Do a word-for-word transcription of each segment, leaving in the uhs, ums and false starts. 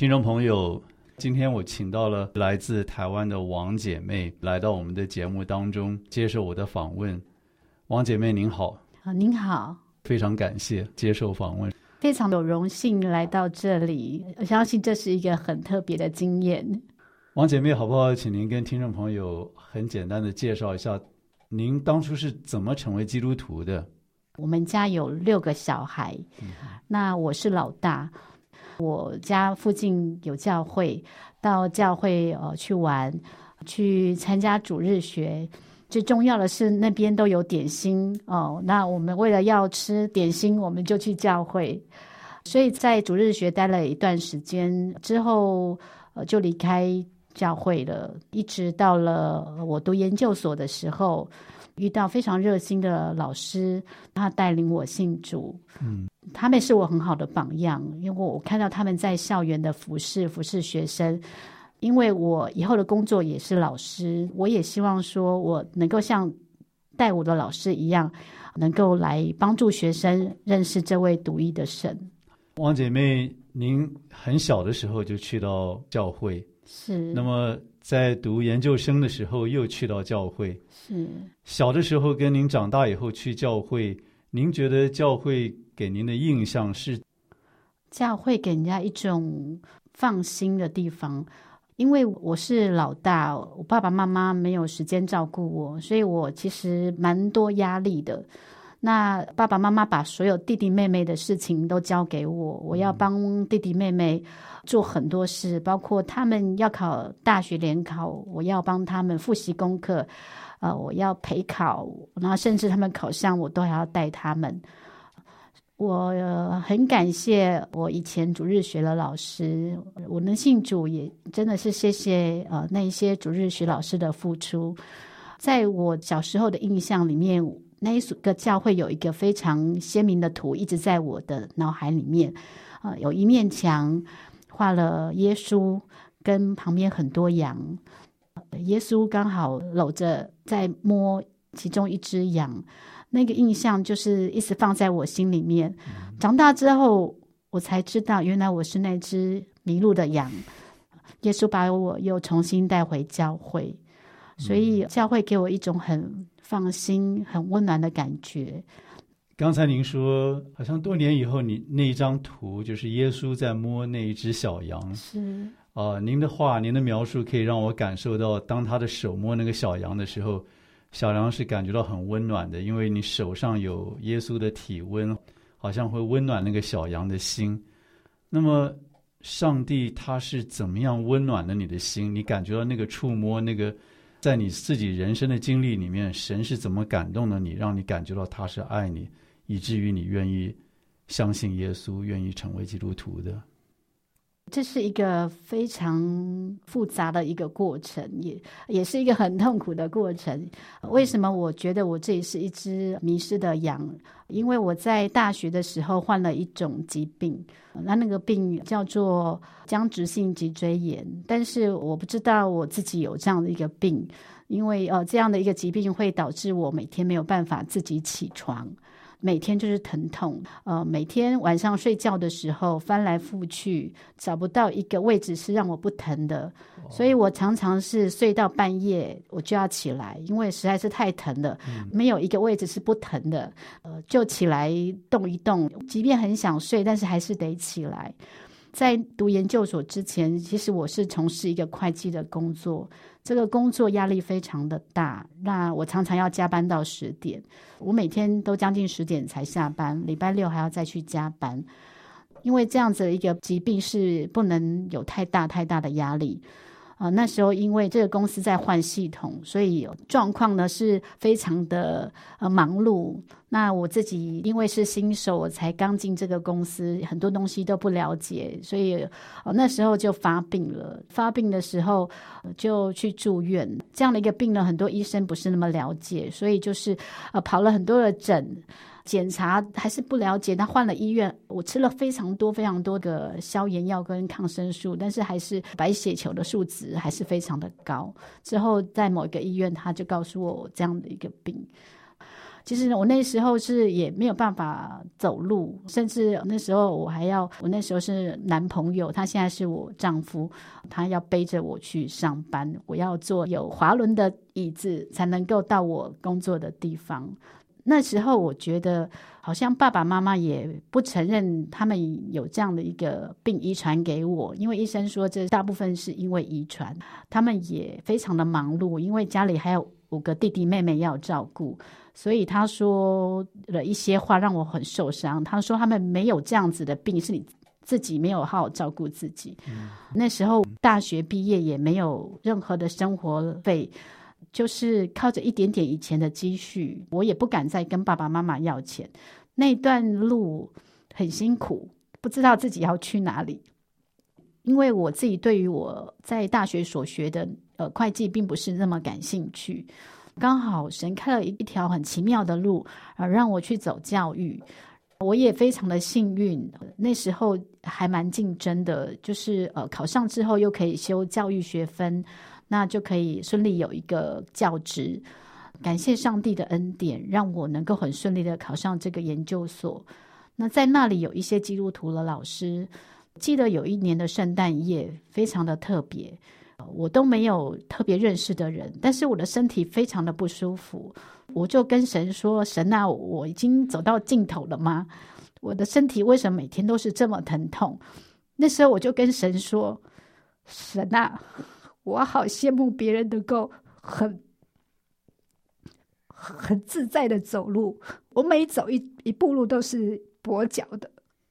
听众朋友，今天我请到了来自台湾的王姐妹来到我们的节目当中接受我的访问。王姐妹您好。 啊，您好， 非常感谢接受访问， 非常有荣幸来到这里，我相信这是一个很特别的经验。 王姐妹好不好，请您跟听众朋友很简单的介绍一下您当初是怎么成为基督徒的。 我们家有六个小孩、嗯、那我是老大，我家附近有教会，到教会、呃、去玩，去参加主日学，最重要的是那边都有点心哦。那我们为了要吃点心，我们就去教会，所以在主日学待了一段时间之后、呃、就离开教会了，一直到了我读研究所的时候，遇到非常热心的老师，他带领我信主。嗯，他们是我很好的榜样，因为我看到他们在校园的服侍服侍学生。因为我以后的工作也是老师，我也希望说我能够像带我的老师一样，能够来帮助学生认识这位独一的神。 王姐妹，您很小的时候就去到教会， 是， 那么在读研究生的时候又去到教会， 是。 小的时候跟您长大以后去教会，您觉得教会给您的印象是？ 教会给人家一种放心的地方，因为我是老大，我爸爸妈妈没有时间照顾我，所以我其实蛮多压力的。那爸爸妈妈把所有弟弟妹妹的事情都交给我，我要帮弟弟妹妹做很多事，包括他们要考大学联考，我要帮他们复习功课，呃，我要陪考，然后甚至他们考上我都还要带他们。我、呃、很感谢我以前主日学的老师，我能信主也真的是谢谢呃那一些主日学老师的付出。在我小时候的印象里面，那一个教会有一个非常鲜明的图一直在我的脑海里面、呃、有一面墙画了耶稣跟旁边很多羊，耶稣刚好搂着在摸其中一只羊，那个印象就是一直放在我心里面。长大之后我才知道原来我是那只迷路的羊，耶稣把我又重新带回教会，所以教会给我一种很放心很温暖的感觉。 刚才您说好像多年以后你那一张图就是耶稣在摸那一只小羊， 是啊、呃，您的话您的描述可以让我感受到当他的手摸那个小羊的时候，小羊是感觉到很温暖的，因为你手上有耶稣的体温，好像会温暖那个小羊的心。那么上帝他是怎么样温暖了你的心？你感觉到那个触摸，那个在你自己人生的经历里面，神是怎么感动了你，让你感觉到他是爱你，以至于你愿意相信耶稣，愿意成为基督徒的？ 这是一个非常复杂的一个过程，也也是一个很痛苦的过程。为什么我觉得我这里是一只迷失的羊？因为我在大学的时候患了一种疾病，那那个病叫做僵直性脊椎炎，但是我不知道我自己有这样的一个病，因为呃这样的一个疾病会导致我每天没有办法自己起床，每天就是疼痛，呃，每天晚上睡觉的时候翻来覆去，找不到一个位置是让我不疼的，所以我常常是睡到半夜我就要起来，因为实在是太疼了、嗯、没有一个位置是不疼的，呃，就起来动一动，即便很想睡，但是还是得起来。在读研究所之前，其实我是从事一个会计的工作，这个工作压力非常的大，那我常常要加班到十点，我每天都将近十点才下班，礼拜六还要再去加班，因为这样子的一个疾病是不能有太大太大的压力。呃，那时候因为这个公司在换系统，所以状况呢是非常的呃忙碌。那我自己因为是新手，我才刚进这个公司，很多东西都不了解，所以呃那时候就发病了。发病的时候、呃、就去住院。这样的一个病呢，很多医生不是那么了解，所以就是呃跑了很多的诊。检查还是不了解，他换了医院，我吃了非常多非常多的消炎药跟抗生素，但是还是白血球的数值还是非常的高。之后在某一个医院他就告诉我这样的一个病， 其实我那时候是也没有办法走路，甚至那时候我还要，我那时候是男朋友，他现在是我丈夫，他要背着我去上班，我要坐有滑轮的椅子才能够到我工作的地方。那时候我觉得好像爸爸妈妈也不承认他们有这样的一个病遗传给我，因为医生说这大部分是因为遗传。他们也非常的忙碌，因为家里还有五个弟弟妹妹要照顾，所以他说了一些话让我很受伤。他说他们没有这样子的病，是你自己没有好好照顾自己。嗯、那时候大学毕业也没有任何的生活费，就是靠着一点点以前的积蓄，我也不敢再跟爸爸妈妈要钱。那段路很辛苦，不知道自己要去哪里，因为我自己对于我在大学所学的呃会计并不是那么感兴趣。刚好神开了一条很奇妙的路，呃，让我去走教育。我也非常的幸运，那时候还蛮竞争的，就是呃考上之后又可以修教育学分，那就可以顺利有一个教职。感谢上帝的恩典，让我能够很顺利的考上这个研究所。那在那里有一些基督徒的老师，记得有一年的圣诞夜非常的特别，我都没有特别认识的人，但是我的身体非常的不舒服，我就跟神说，神啊，我已经走到尽头了吗？我的身体为什么每天都是这么疼痛？那时候我就跟神说，神啊，我好羡慕别人能够很很自在的走路，我每走一一步路都是跛脚的，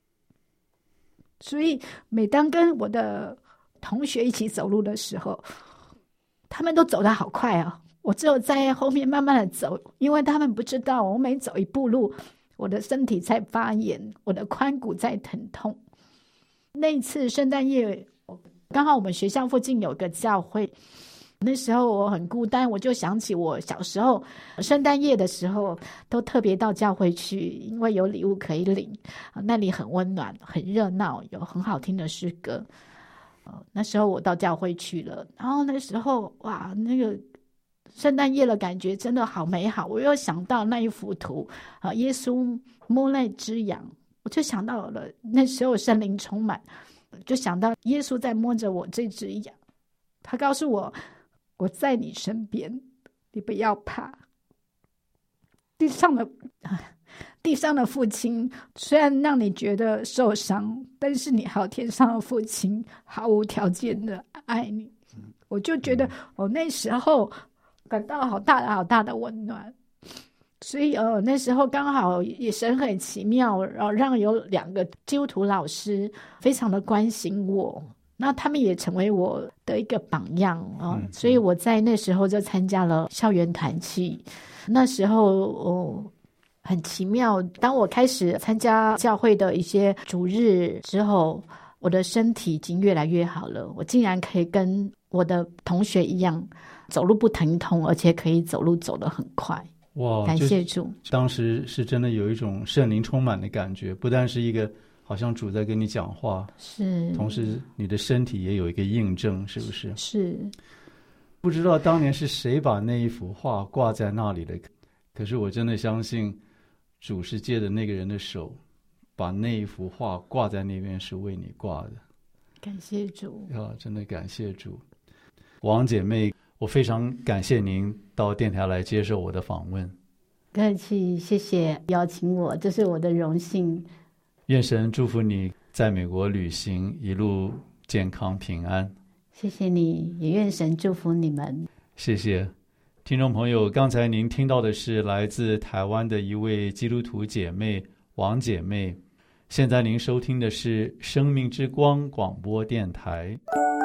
所以每当跟我的同学一起走路的时候，他们都走得好快啊，我只有在后面慢慢的走，因为他们不知道我每走一步路，我的身体在发炎，我的髋骨在疼痛。那一次圣诞夜，刚好我们学校附近有个教会，那时候我很孤单，我就想起我小时候圣诞夜的时候都特别到教会去，因为有礼物可以领，那里很温暖很热闹，有很好听的诗歌。那时候我到教会去了，然后那时候哇，那个圣诞夜的感觉真的好美好。我又想到那一幅图啊，耶稣摸那只羊，我就想到了那时候圣灵充满，就想到耶稣在摸着我这只羊，他告诉我，我在你身边，你不要怕。地上的地上的父亲虽然让你觉得受伤，但是你还有天上的父亲毫无条件的爱你。我就觉得我那时候感到好大的好大的温暖。所以呃，那时候刚好也神很奇妙，然后让有两个基督徒老师非常的关心我，那他们也成为我的一个榜样啊、呃。所以我在那时候就参加了校园团契。那时候哦，很奇妙，当我开始参加教会的一些主日之后，我的身体已经越来越好了，我竟然可以跟我的同学一样走路不疼痛，而且可以走路走得很快。 哇， 感谢主！ 当时是真的有一种圣灵充满的感觉，不但是一个好像主在跟你讲话， 是， 同时你的身体也有一个印证，是不是？ 是。 不知道当年是谁把那一幅画挂在那里的，可是我真的相信主是借着那个人的手把那一幅画挂在那边，是为你挂的。 感谢主啊，真的感谢主。王姐妹，我非常感谢您到电台来接受我的访问。 客气，谢谢邀请我，这是我的荣幸。 愿神祝福你在美国旅行一路健康平安。 谢谢你，也愿神祝福你们。 谢谢。听众朋友，刚才您听到的是来自台湾的一位基督徒姐妹王姐妹，现在您收听的是生命之光广播电台。